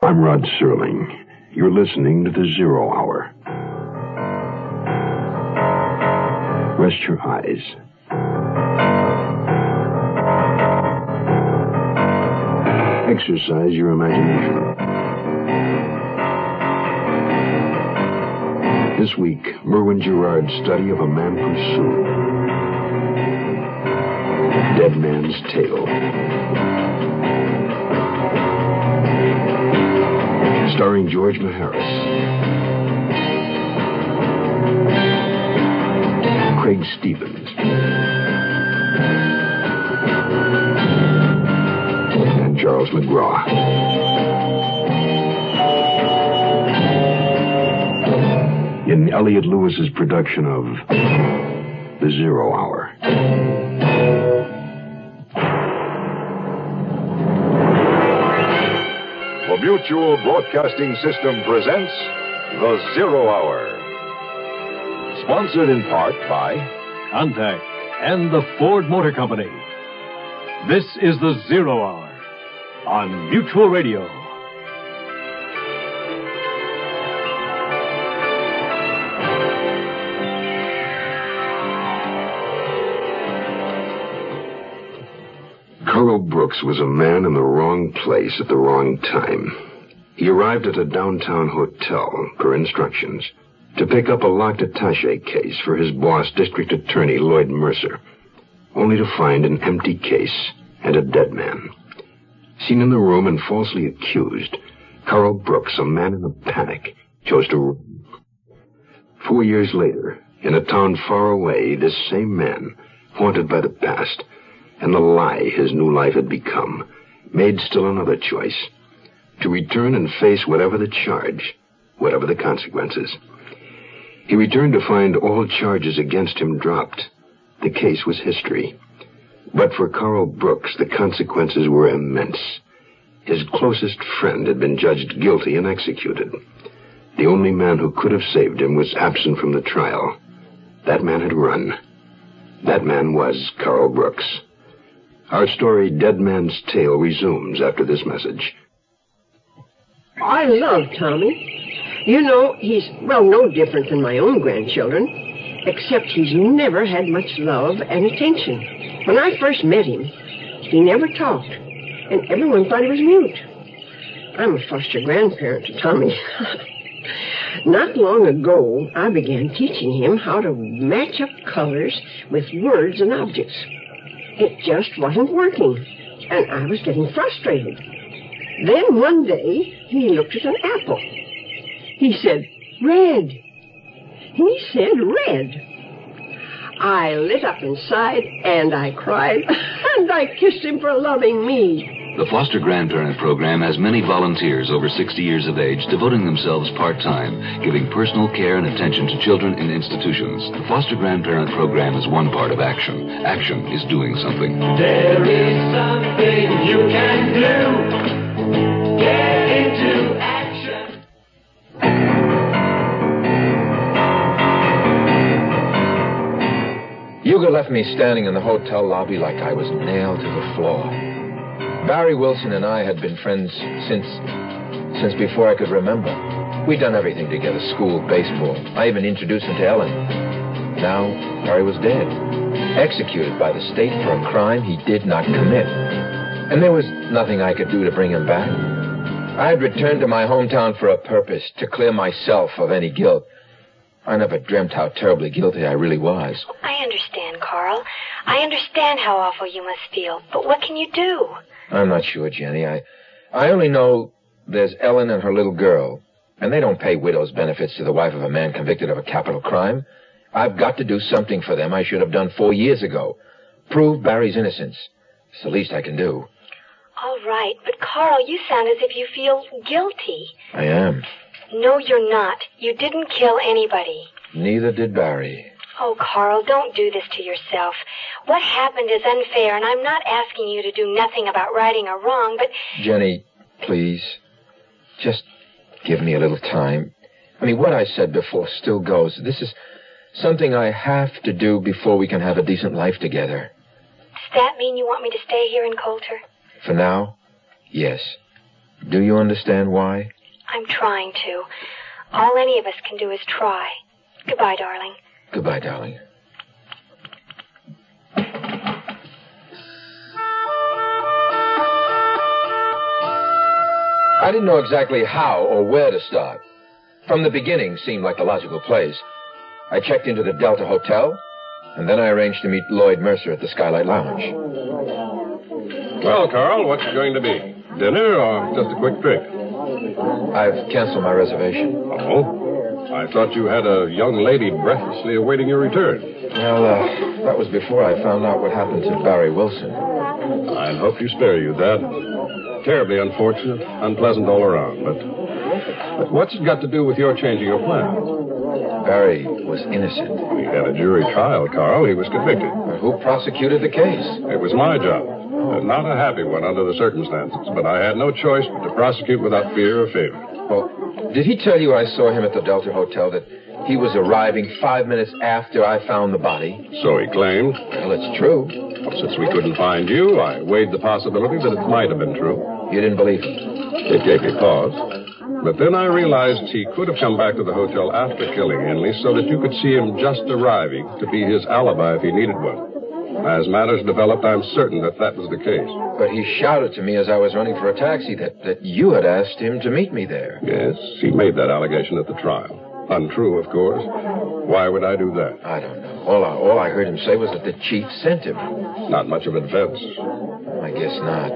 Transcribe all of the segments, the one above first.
I'm Rod Serling. You're listening to the Zero Hour. Rest your eyes. Exercise your imagination. This week, Merwin Gerard's study of a man pursued. Dead Man's Tale. Starring George Maharis. Craig Stevens. And Charles McGraw. In Elliot Lewis's production of The Zero Hour. The Mutual Broadcasting System presents The Zero Hour. Sponsored in part by Contact and the Ford Motor Company. This is The Zero Hour on Mutual Radio. Carl Brooks was a man in the wrong place at the wrong time. He arrived at a downtown hotel, per instructions, to pick up a locked attaché case for his boss, District Attorney Lloyd Mercer, only to find an empty case and a dead man. Seen in the room and falsely accused, Carl Brooks, a man in a panic, chose to run. 4 years later, in a town far away, this same man, haunted by the past and the lie his new life had become, made still another choice: to return and face whatever the charge, whatever the consequences. He returned to find all charges against him dropped. The case was history. But for Carl Brooks, the consequences were immense. His closest friend had been judged guilty and executed. The only man who could have saved him was absent from the trial. That man had run. That man was Carl Brooks. Our story, Dead Man's Tale, resumes after this message. I love Tommy. You know, he's, no different than my own grandchildren, except he's never had much love and attention. When I first met him, he never talked, and everyone thought he was mute. I'm a foster grandparent to Tommy. Not long ago, I began teaching him how to match up colors with words and objects. It just wasn't working, and I was getting frustrated. Then one day, he looked at an apple. He said, "Red." He said red. I lit up inside, and I cried, and I kissed him for loving me. The Foster Grandparent Program has many volunteers over 60 years of age devoting themselves part-time, giving personal care and attention to children in institutions. The Foster Grandparent Program is one part of action. Action is doing something. There is something you can do. Get into action. Hugo left me standing in the hotel lobby like I was nailed to the floor. Barry Wilson and I had been friends since before I could remember. We'd done everything together: school, baseball. I even introduced him to Ellen. Now, Barry was dead, executed by the state for a crime he did not commit. And there was nothing I could do to bring him back. I had returned to my hometown for a purpose: to clear myself of any guilt. I never dreamt how terribly guilty I really was. I understand, Carl. I understand how awful you must feel. But what can you do? I'm not sure, Jenny. I only know there's Ellen and her little girl, and they don't pay widow's benefits to the wife of a man convicted of a capital crime. I've got to do something for them I should have done 4 years ago. Prove Barry's innocence. It's the least I can do. All right, but Carl, you sound as if you feel guilty. I am. No, you're not. You didn't kill anybody. Neither did Barry. Oh, Carl, don't do this to yourself. What happened is unfair, and I'm not asking you to do nothing about righting a wrong, but... Jenny, please, just give me a little time. I mean, what I said before still goes. This is something I have to do before we can have a decent life together. Does that mean you want me to stay here in Coulter? For now, yes. Do you understand why? I'm trying to. All any of us can do is try. Goodbye, darling. Goodbye, darling. I didn't know exactly how or where to start. From the beginning seemed like the logical place. I checked into the Delta Hotel, and then I arranged to meet Lloyd Mercer at the Skylight Lounge. Well, Carl, what's it going to be? Dinner or just a quick drink? I've canceled my reservation. Oh? I thought you had a young lady breathlessly awaiting your return. Well, that was before I found out what happened to Barry Wilson. I'd hope you spare you that. Terribly unfortunate, unpleasant all around, but what's it got to do with your changing your plans? Barry was innocent. We had a jury trial, Carl. He was convicted. But who prosecuted the case? It was my job. Not a happy one under the circumstances, but I had no choice but to prosecute without fear or favor. Well, did he tell you I saw him at the Delta Hotel, that he was arriving 5 minutes after I found the body? So he claimed. Well, it's true. Well, since we couldn't find you, I weighed the possibility that it might have been true. You didn't believe him? It gave me pause. But then I realized he could have come back to the hotel after killing Henley so that you could see him just arriving to be his alibi if he needed one. As matters developed, I'm certain that was the case. But he shouted to me as I was running for a taxi that you had asked him to meet me there. Yes, he made that allegation at the trial. Untrue, of course. Why would I do that? I don't know. All I heard him say was that the chief sent him. Not much of a defense. I guess not.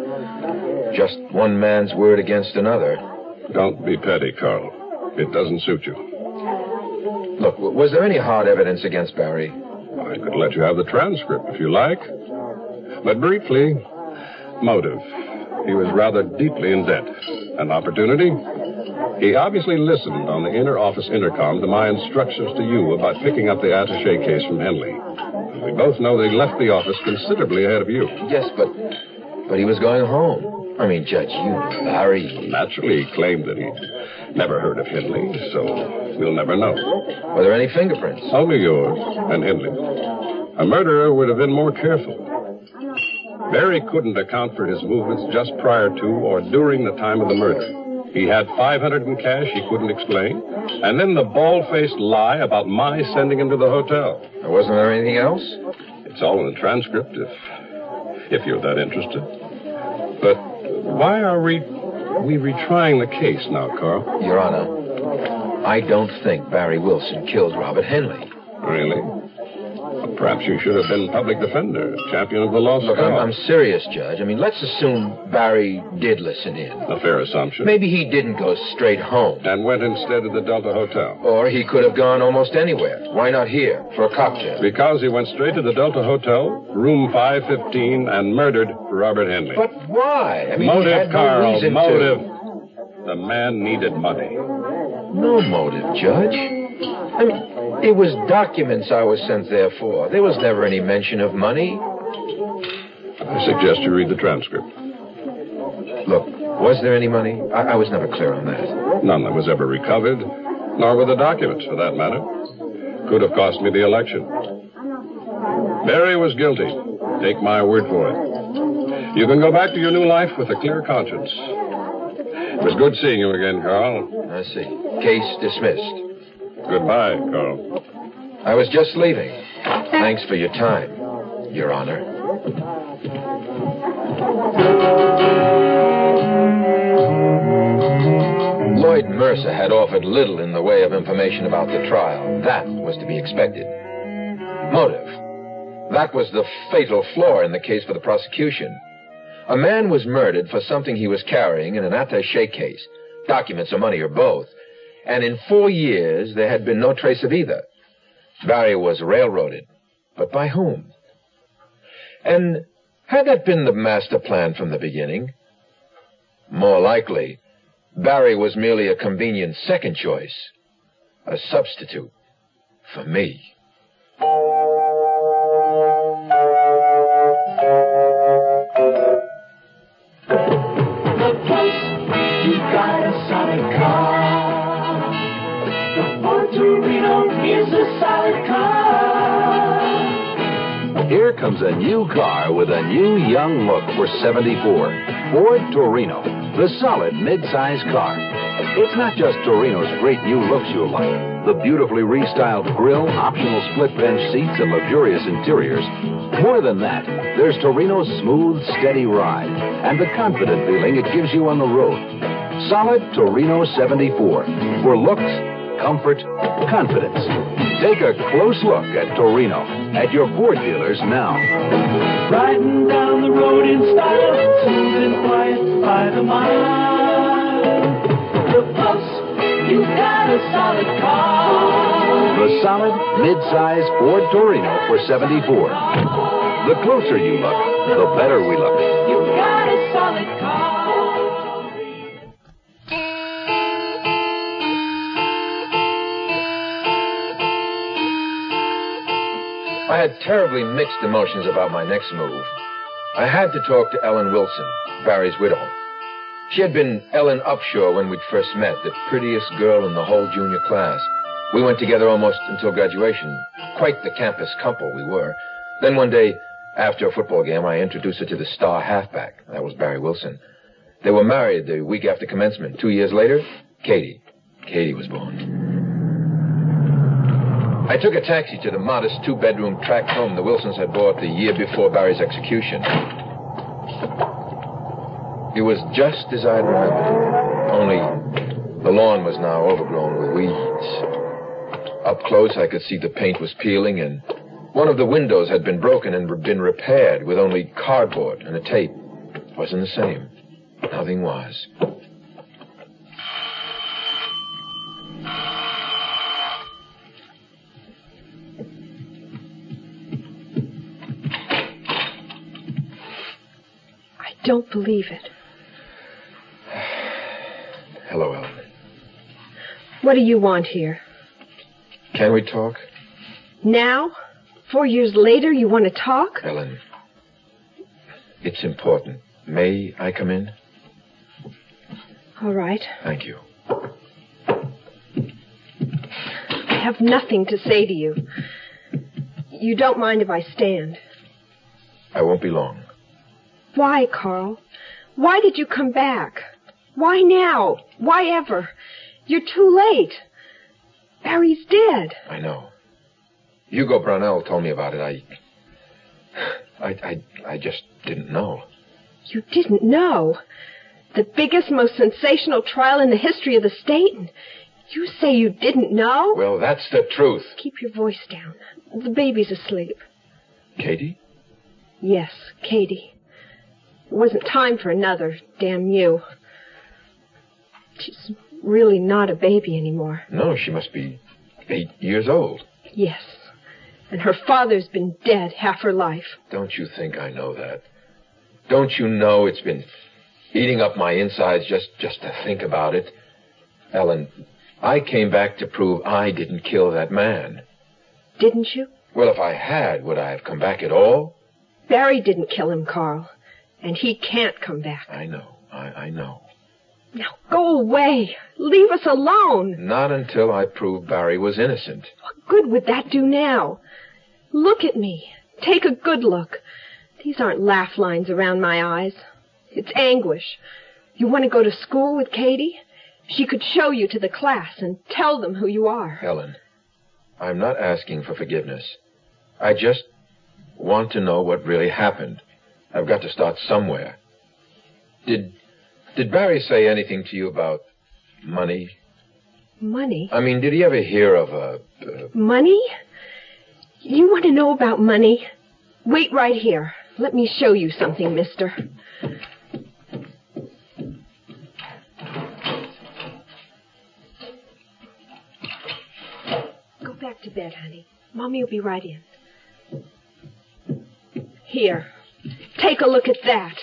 Just one man's word against another. Don't be petty, Carl. It doesn't suit you. Look, was there any hard evidence against Barry? I could let you have the transcript if you like. But briefly, motive. He was rather deeply in debt. An opportunity? He obviously listened on the inner office intercom to my instructions to you about picking up the attaché case from Henley. We both know that he left the office considerably ahead of you. Yes, but he was going home. I mean, Judge, you, Barry... Naturally, he claimed that he'd never heard of Henley, so we'll never know. Were there any fingerprints? Only yours and Henley's. A murderer would have been more careful. Barry couldn't account for his movements just prior to or during the time of the murder. He had $500 in cash he couldn't explain, and then the bald-faced lie about my sending him to the hotel. Wasn't there anything else? It's all in the transcript, if you're that interested. But why are we retrying the case now, Carl? Your Honor, I don't think Barry Wilson killed Robert Henley. Really? Well, perhaps you should have been public defender, champion of the lost Look, cause. I'm serious, Judge. I mean, let's assume Barry did listen in. A fair assumption. Maybe he didn't go straight home. And went instead to the Delta Hotel. Or he could have gone almost anywhere. Why not here, for a cocktail? Because he went straight to the Delta Hotel, room 515, and murdered Robert Henley. But why? I mean, motive, he had no Carl, reason motive. to. The man needed money. No motive, Judge. I mean, it was documents I was sent there for. There was never any mention of money. I suggest you read the transcript. Look, was there any money? I was never clear on that. None that was ever recovered, nor were the documents, for that matter. Could have cost me the election. Barry was guilty. Take my word for it. You can go back to your new life with a clear conscience. It was good seeing you again, Carl. I see. Case dismissed. Goodbye, Carl. I was just leaving. Thanks for your time, Your Honor. Lloyd Mercer had offered little in the way of information about the trial. That was to be expected. Motive. That was the fatal flaw in the case for the prosecution. A man was murdered for something he was carrying in an attaché case, documents or money or both, and in 4 years there had been no trace of either. Barry was railroaded, but by whom? And had that been the master plan from the beginning? More likely, Barry was merely a convenient second choice, a substitute for me. You got a solid car. The Ford Torino is a solid car. Here comes a new car with a new young look for 74. Ford Torino. the solid mid-size car. It's not just Torino's great new looks you'll like. The beautifully restyled grille, optional split bench seats, and luxurious interiors. More than that, there's Torino's smooth, steady ride and the confident feeling it gives you on the road. Solid Torino 74 for looks, comfort, confidence. Take a close look at Torino at your Ford dealers now. Riding down the road in style, smooth and quiet by the mile. The Pulse, you've got a solid car. The solid mid-size Ford Torino for 74. The closer you look, the better we look. You've got a solid car. I had terribly mixed emotions about my next move. I had to talk to Ellen Wilson, Barry's widow. She had been Ellen Upshaw when we'd first met, the prettiest girl in the whole junior class. We went together almost until graduation. Quite the campus couple we were. Then one day, after a football game, I introduced her to the star halfback. That was Barry Wilson. They were married the week after commencement. 2 years later, Katie was born. I took a taxi to the modest two-bedroom tract home the Wilsons had bought the year before Barry's execution. It was just as I had remembered it, only the lawn was now overgrown with weeds. Up close, I could see the paint was peeling, and one of the windows had been broken and been repaired with only cardboard and a tape. It wasn't the same. Nothing was. I don't believe it. Hello, Ellen. What do you want here? Can we talk? Now? 4 years later, you want to talk? Ellen, it's important. May I come in? All right. Thank you. I have nothing to say to you. You don't mind if I stand? I won't be long. Why, Carl? Why did you come back? Why now? Why ever? You're too late. Barry's dead. I know. Hugo Brownell told me about it. I just didn't know. You didn't know? The biggest, most sensational trial in the history of the state, and you say you didn't know? Well, that's the truth. Keep your voice down. The baby's asleep. Katie? Yes, Katie. It wasn't time for another, damn you. She's really not a baby anymore. No, she must be 8 years old. Yes. And her father's been dead half her life. Don't you think I know that? Don't you know it's been eating up my insides just to think about it? Ellen, I came back to prove I didn't kill that man. Didn't you? Well, if I had, would I have come back at all? Barry didn't kill him, Carl. And he can't come back. I know. I know. Now go away. Leave us alone. Not until I prove Barry was innocent. What good would that do now? Look at me. Take a good look. These aren't laugh lines around my eyes. It's anguish. You want to go to school with Katie? She could show you to the class and tell them who you are. Helen, I'm not asking for forgiveness. I just want to know what really happened. I've got to start somewhere. Did Barry say anything to you about money? Money? I mean, did he ever hear of Money? You want to know about money? Wait right here. Let me show you something, mister. Go back to bed, honey. Mommy will be right in. Here. Take a look at that.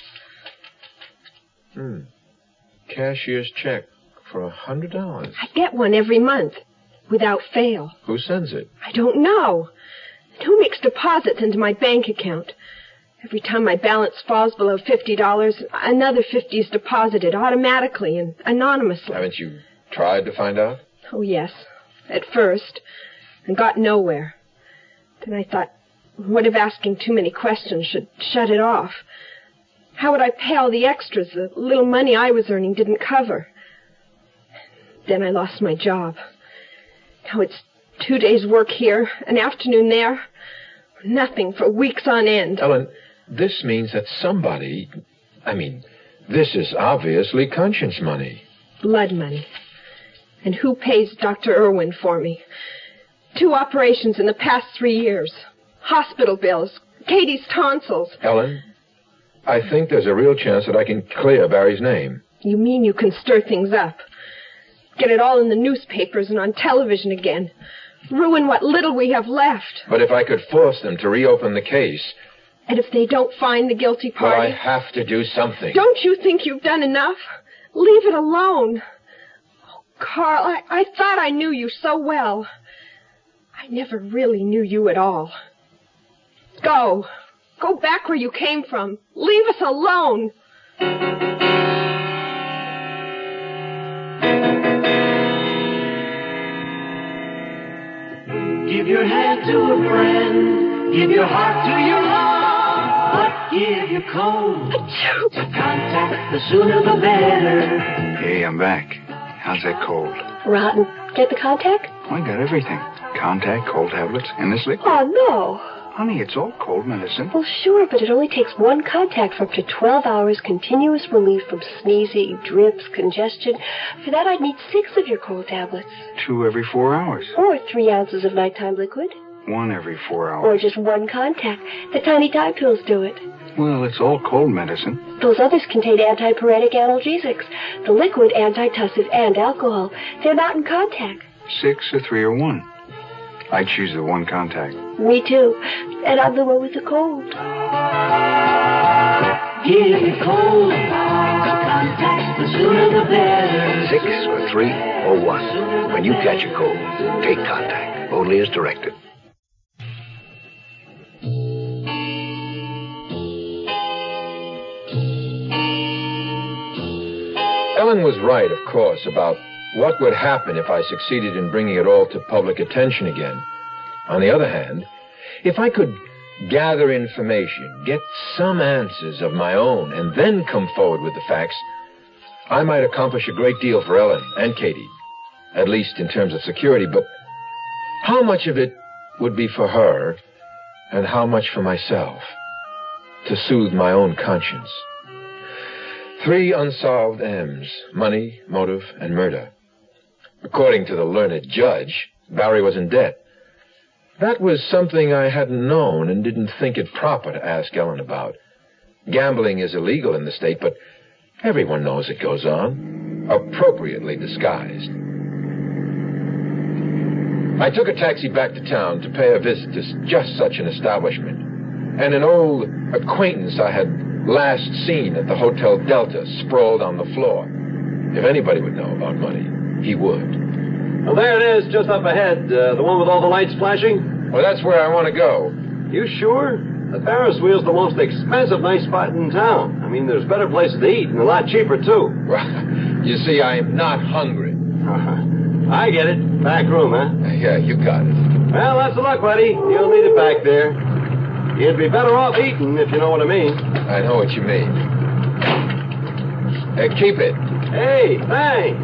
Cashier's check for $100. I get one every month, without fail. Who sends it? I don't know. Who makes deposits into my bank account? Every time my balance falls below $50, another $50 is deposited automatically and anonymously. Haven't you tried to find out? Oh, yes. At first. And got nowhere. Then I thought, what if asking too many questions should shut it off? How would I pay all the extras the little money I was earning didn't cover? Then I lost my job. Now it's 2 days' work here, an afternoon there. Nothing for weeks on end. Ellen, this means that somebody... this is obviously conscience money. Blood money. And who pays Dr. Irwin for me? 2 operations in the past 3 years. Hospital bills. Katie's tonsils. Ellen, I think there's a real chance that I can clear Barry's name. You mean you can stir things up? Get it all in the newspapers and on television again. Ruin what little we have left. But if I could force them to reopen the case... And if they don't find the guilty party... Well, I have to do something. Don't you think you've done enough? Leave it alone. Oh, Carl, I thought I knew you so well. I never really knew you at all. Go. Go back where you came from. Leave us alone. Give your hand to a friend. Give your heart to your love. But give your code to contact. The sooner the better. Hey, I'm back. How's that cold? Rotten. Get the contact? I got everything. Contact, cold tablets, and this liquid. Oh, no. Honey, it's all cold medicine. Well, sure, but it only takes 1 contact for up to 12 hours continuous relief from sneezing, drips, congestion. For that, I'd need 6 of your cold tablets. 2 every 4 hours. Or 3 ounces of nighttime liquid. 1 every 4 hours. Or just 1 contact. The tiny Tide pills do it. Well, it's all cold medicine. Those others contain antipyretic analgesics. The liquid, antitussive, and alcohol. They're not in contact. 6 or 3 or 1. I choose the 1 contact. Me too. And I'm the one with the cold. Give your cold to contact. The sooner the better. 6 or 3 or 1. When you catch a cold, take contact. Only as directed. Ellen was right, of course, about what would happen if I succeeded in bringing it all to public attention again. On the other hand, if I could gather information, get some answers of my own, and then come forward with the facts, I might accomplish a great deal for Ellen and Katie, at least in terms of security. But how much of it would be for her, and how much for myself, to soothe my own conscience? 3 unsolved M's: money, motive, and murder. According to the learned judge, Barry was in debt. That was something I hadn't known and didn't think it proper to ask Ellen about. Gambling is illegal in the state, but everyone knows it goes on, appropriately disguised. I took a taxi back to town to pay a visit to just such an establishment. And an old acquaintance I had last seen at the Hotel Delta sprawled on the floor. If anybody would know about money, he would. Well, there it is, just up ahead. The one with all the lights flashing? Well, that's where I want to go. You sure? The Ferris wheel's the most expensive night spot in town. I mean, there's better places to eat and a lot cheaper, too. Well, you see, I'm not hungry. I get it. Back room, huh? Yeah, you got it. Well, that's the luck, buddy. You'll need it back there. You'd be better off eating, if you know what I mean. I know what you mean. Keep it. Hey, thanks.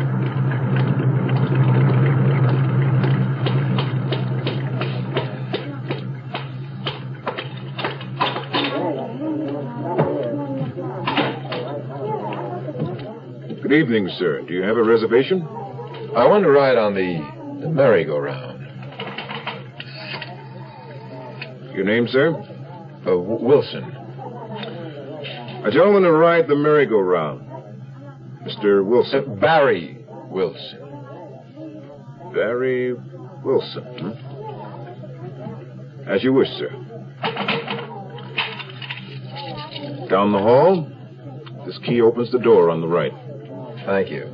Good evening, sir. Do you have a reservation? I want to ride on the merry-go-round. Your name, sir? Wilson. A gentleman to ride the merry-go-round. Mr. Wilson. Barry Wilson. Barry Wilson. As you wish, sir. Down the hall. This key opens the door on the right. Thank you.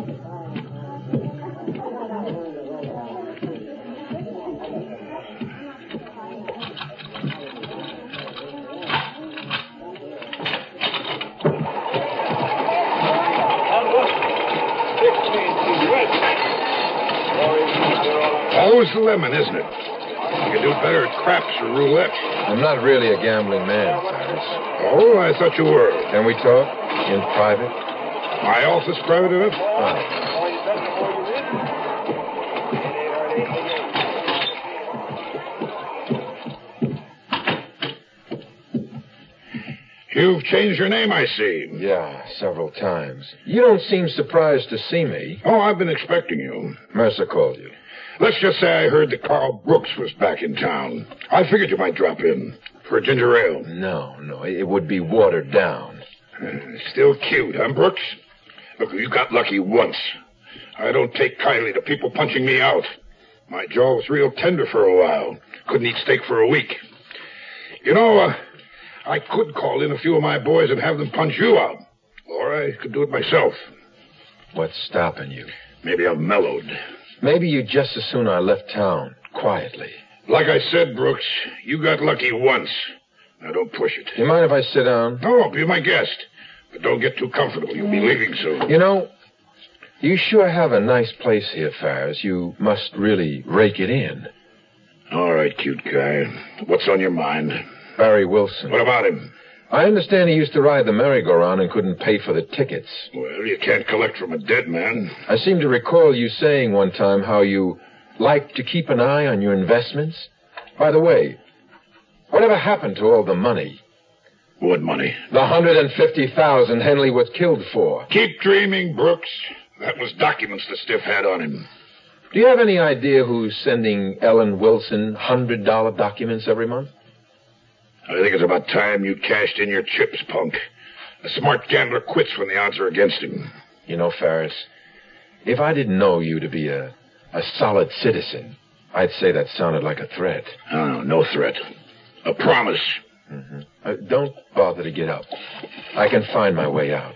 Always the lemon, isn't it? You can do better at craps or roulette. I'm not really a gambling man, Ferris. Oh, I thought you were. Can we talk in private? My office private enough? You've changed your name, I see. Yeah, several times. You don't seem surprised to see me. Oh, I've been expecting you. Mercer called you. Let's just say I heard that Carl Brooks was back in town. I figured you might drop in for a ginger ale. No, it would be watered down. Still cute, huh, Brooks? Look, you got lucky once. I don't take kindly to people punching me out. My jaw was real tender for a while. Couldn't eat steak for a week. You know, I could call in a few of my boys and have them punch you out. Or I could do it myself. What's stopping you? Maybe I've mellowed. Maybe you'd just as soon I left town, quietly. Like I said, Brooks, you got lucky once. Now don't push it. You mind if I sit down? No, be my guest. But don't get too comfortable. You'll be leaving soon. You know, you sure have a nice place here, Ferris. You must really rake it in. All right, cute guy. What's on your mind? Barry Wilson. What about him? I understand he used to ride the merry-go-round and couldn't pay for the tickets. Well, you can't collect from a dead man. I seem to recall you saying one time how you like to keep an eye on your investments. By the way, whatever happened to all the money? What money? The $150,000 Henley was killed for. Keep dreaming, Brooks. That was documents the stiff had on him. Do you have any idea who's sending Ellen Wilson $100 documents every month? I think it's about time you cashed in your chips, punk. A smart gambler quits when the odds are against him. You know, Ferris, if I didn't know you to be a solid citizen, I'd say that sounded like a threat. Oh, no threat. A promise. Mm-hmm. Don't bother to get up. I can find my way out.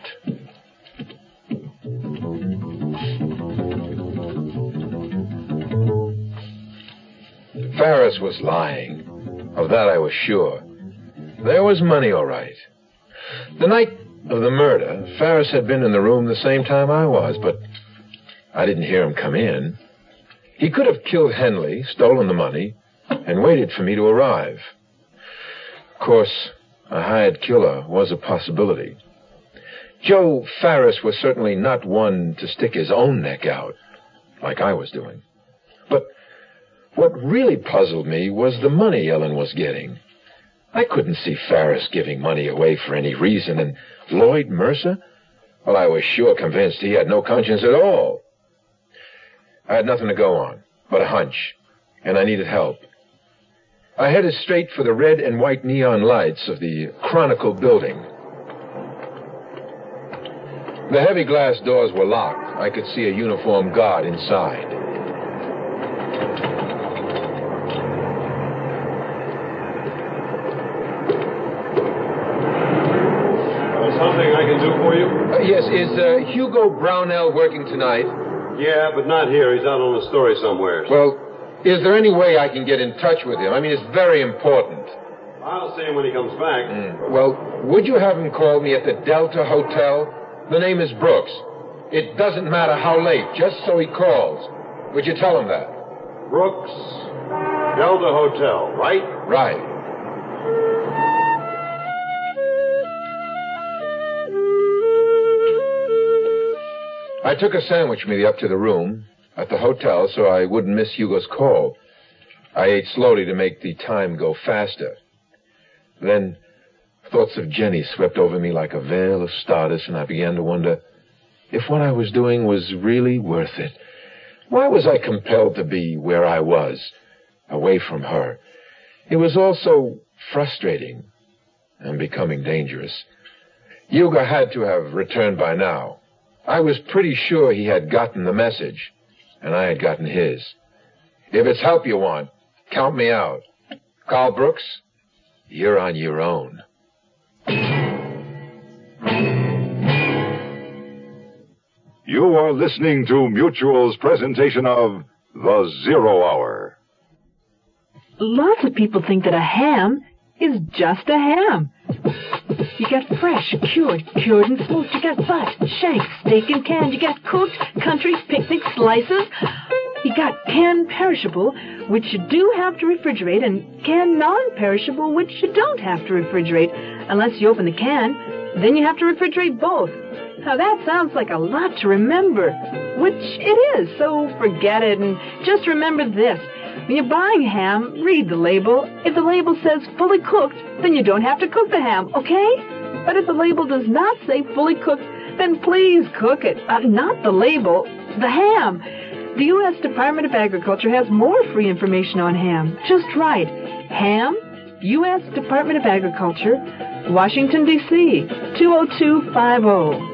Ferris was lying. Of that I was sure. There was money, all right. The night of the murder, Ferris had been in the room the same time I was, but I didn't hear him come in. He could have killed Henley, stolen the money, and waited for me to arrive. Of course, a hired killer was a possibility. Joe Ferris was certainly not one to stick his own neck out, like I was doing. But what really puzzled me was the money Ellen was getting. I couldn't see Ferris giving money away for any reason, and Lloyd Mercer? Well, I was sure convinced he had no conscience at all. I had nothing to go on but a hunch, and I needed help. I headed straight for the red and white neon lights of the Chronicle building. The heavy glass doors were locked. I could see a uniformed guard inside. Something I can do for you? Yes, is Hugo Brownell working tonight? Yeah, but not here. He's out on a story somewhere. Well, is there any way I can get in touch with him? I mean, it's very important. I'll see him when he comes back. Well, would you have him call me at the Delta Hotel? The name is Brooks. It doesn't matter how late, just so he calls. Would you tell him that? Brooks, Delta Hotel, right? Right. I took a sandwich mealy up to the room at the hotel so I wouldn't miss Hugo's call. I ate slowly to make the time go faster. Then thoughts of Jenny swept over me like a veil of stardust, and I began to wonder if what I was doing was really worth it. Why was I compelled to be where I was, away from her? It was all so frustrating and becoming dangerous. Hugo had to have returned by now. I was pretty sure he had gotten the message, and I had gotten his. If it's help you want, count me out. Carl Brooks, you're on your own. You are listening to Mutual's presentation of The Zero Hour. Lots of people think that a ham is just a ham. You get fresh, cured and smoked. You get butt, shank, steak and canned. You get cooked, country, picnic, slices. You got canned perishable, which you do have to refrigerate, and canned non-perishable, which you don't have to refrigerate. unless you open the can. Then you have to refrigerate both. Now, that sounds like a lot to remember, which it is, so forget it, and just remember this. When you're buying ham, read the label. If the label says fully cooked, then you don't have to cook the ham, okay? But if the label does not say fully cooked, then please cook it. Not the label, the ham. The U.S. Department of Agriculture has more free information on ham. Just write ham, U.S. Department of Agriculture, Washington, D.C., 20250.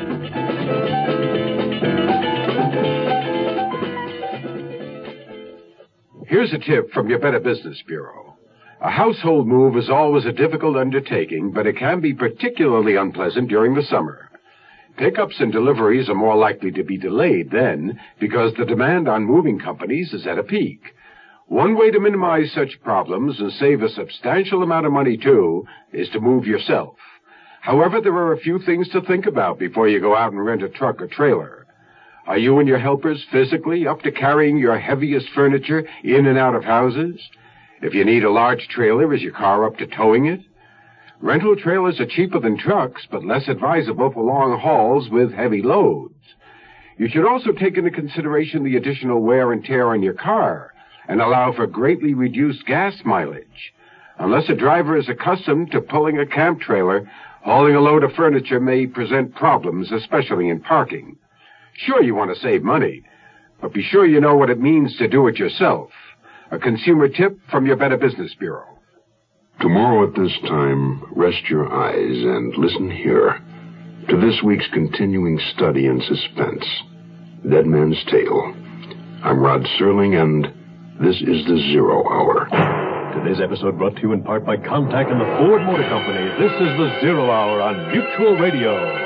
Here's a tip from your Better Business Bureau. A household move is always a difficult undertaking, but it can be particularly unpleasant during the summer. Pickups and deliveries are more likely to be delayed then because the demand on moving companies is at a peak. One way to minimize such problems and save a substantial amount of money, too, is to move yourself. However, there are a few things to think about before you go out and rent a truck or trailer. Are you and your helpers physically up to carrying your heaviest furniture in and out of houses? If you need a large trailer, is your car up to towing it? Rental trailers are cheaper than trucks, but less advisable for long hauls with heavy loads. You should also take into consideration the additional wear and tear on your car and allow for greatly reduced gas mileage. Unless a driver is accustomed to pulling a camp trailer, hauling a load of furniture may present problems, especially in parking. Sure, you want to save money, but be sure you know what it means to do it yourself. A consumer tip from your Better Business Bureau. Tomorrow at this time, rest your eyes and listen here to this week's continuing study in suspense, Dead Man's Tale. I'm Rod Serling, and this is the Zero Hour. Today's episode brought to you in part by Contact and the Ford Motor Company. This is the Zero Hour on Mutual Radio.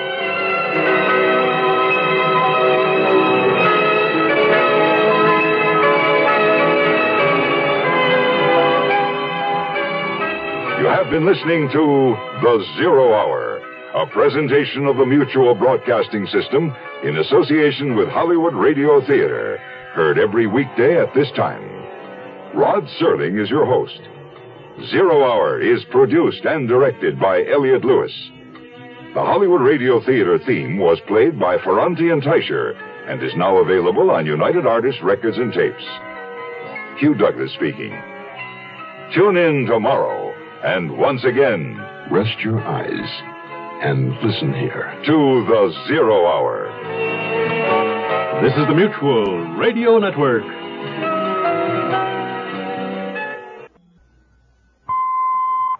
You have been listening to The Zero Hour, a presentation of the Mutual Broadcasting System in association with Hollywood Radio Theater, heard every weekday at this time. Rod Serling is your host. Zero Hour is produced and directed by Elliott Lewis. The Hollywood Radio Theater theme was played by Ferranti and Teicher and is now available on United Artists Records and Tapes. Hugh Douglas speaking. Tune in tomorrow. And once again, rest your eyes and listen here to the Zero Hour. This is the Mutual Radio Network.